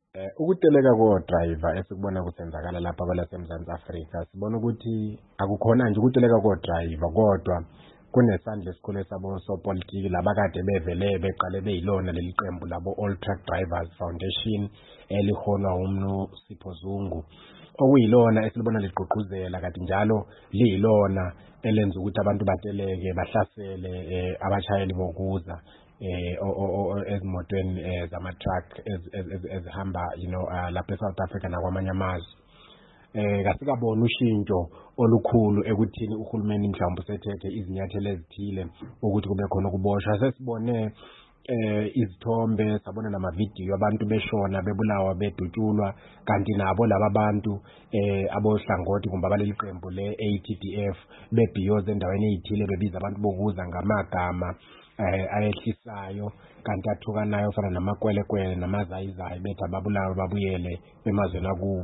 Ukuteleka ko-driver esikubona kusenzakala lapha kwelaseMzansi Afrika sibona ukuthi akukhona nje ukuteleka ko-driver kodwa kunesandla esikhulu esabo sopolitiki labakade bevele beqale beyilona leli qembu labo All Truck Drivers Foundation eliholwa umnu Sipho Zungu okuyilona esilibona ligqugquzela kanti njalo liyilona elenza ukuthi abantu bateleke bahlasele abashayeli bokuza ezimotweni zama-truck ezihamba lapha eSouth Africa nakwamanye amazwe. Kasikabona ushintsho olukhulu ekuthini uhulumeni mhlawumbe usethethe izinyathelo ezithile ukuthi kube khona ukuboshwa. Sesibone izithombe, sabona namavidiyo abantu beshona bebulawa bedutshulwa kanti nabo laba bantu abohlangothi kumbe abaleli qembu le-ATDF bebhiyoze endaweni ezithile bebiza abantu bokuza ngamagama ayehlisayo kanti athukanayo ofana namakwelekwele namazayizayi bethi ababulawa babuyele emazweni akubo.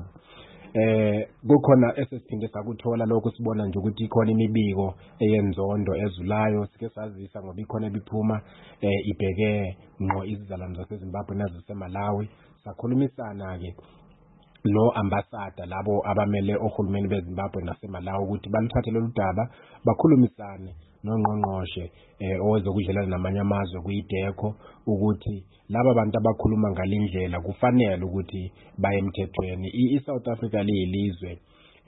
Kukhona esesiphinde sakuthola lokho sibona nje ukuthi ikhona imibiko eyenzondo ezulayo sike sazisa ngoba ikhona ebiphuma ibheke ngqo izizalwane zaseZimbabwe nazaseMalawi sakhulumisana ke lo ambassador labo abamele ohulumeni beZimbabwe naseMalawi ukuthi balithathe lolu daba bakhulumisane nongqongqoshe owezokudlelana namanye amazwe kuyiDECO ukuthi laba bantu abakhuluma ngalindlela kufanele ukuthi baye emthethweni. iSouth Africa liyilizwe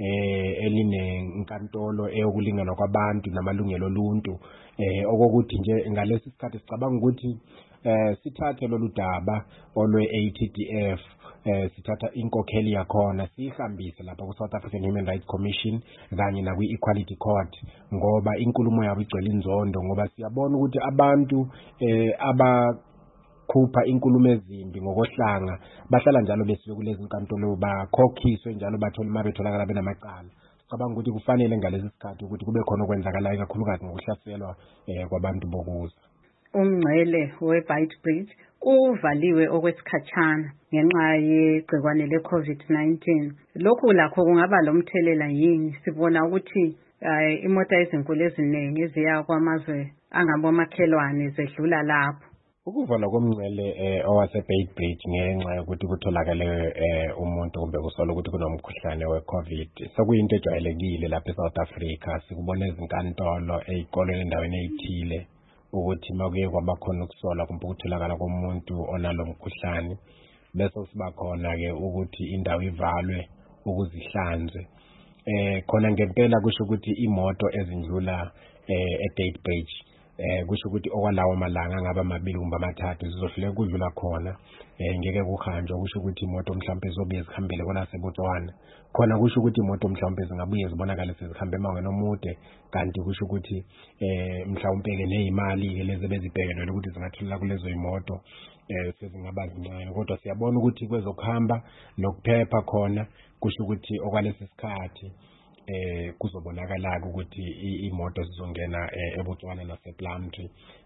elinenkantolo eyokulingana kwabantu namalungelo oluntu okokuthi nje ngalesi sikhathi sicabanga ukuthi sithathe lolu daba olwe-ATDF sithatha inkokheli yakhona sihambise lapha ku-South African Human Rights Commission kanye nakwi-Equality Court ngoba inkulumo yabo igcwele inzondo ngoba siyabona ukuthi abantu abakhupha inkulumo ezimbi ngokohlanga bahlala njalo besiwe kulezi inkantolo bakhokhiswe njalo bathole uma betholakala benamacala. Cabanga ukuthi kufanele ngalesi sikhathi ukuthi kube khona okwenzakalayo kakhulukazi ngokuhlaselwa kwabantu bokuza. Umngcele we-Beitbridge uvaliwe okwesikhatshana ngenxa yegcikwane le-COVID-19. Lokhu lakho kungaba lomthelela yini? Sibona ukuthi imoto ezinkulu eziningi eziya kwamazwe angabomakhelwane zedlula lapho. Ukuvalwa komngcele owase-Beitbridge ngenxa yokuthi kutholakale umuntu kumbe kusolwa ukuthi kunomkhuhlane we-COVID sekuyinto ejwayelekile lapha eSouth Africa. Sikubona ezinkantolo ezikolweni endaweni ezithile ukuthi makuye kwabakhona ukusola kumbe ukutholakala komuntu onalo mkhuhlane bese siba khona ke ukuthi indawo ivalwe ukuzihlanze. Khona ngempela kusho ukuthi imoto ezindlula eBeitbridge kusho ukuthi okwalawo malanga ngaba amabili kumbe amathathu zizohluleka kudlula khona ngeke kuhanjwe. Kusho ukuthi imoto mhlawumbe zizobuye zihambele kona seBotswana khona kusho ukuthi imoto mhlawumbe zingabuye zibonakala sezihambe emangweni omude kanti kusho ukuthi mhlawumbe ke nezimali ke lezi bezibhekelwe ukuthi zingathola kulezo imoto sezingaba zincane kodwa siyabona ukuthi kwezokuhamba nokuphepha khona kusho ukuthi okwalesi sikhathi kuzobonakala ukuthi imoto zizongena eBotswana nasePlumtree